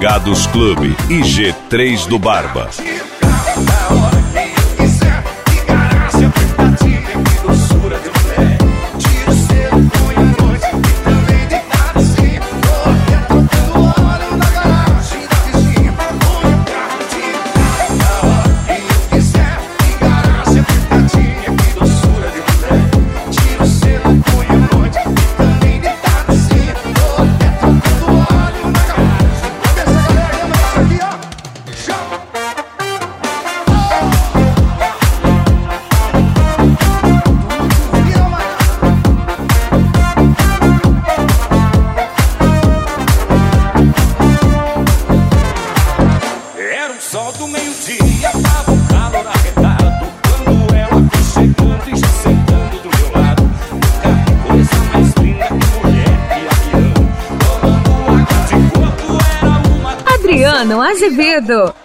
Pegados Clube e G3 do Barba. Sol do meio-dia, tava um calor arretado. Quando ela foi chegando e já sentando do meu lado. Nunca coisa mais linda que mulher e avião. Rolando água de coco era uma... Adriano Azevedo.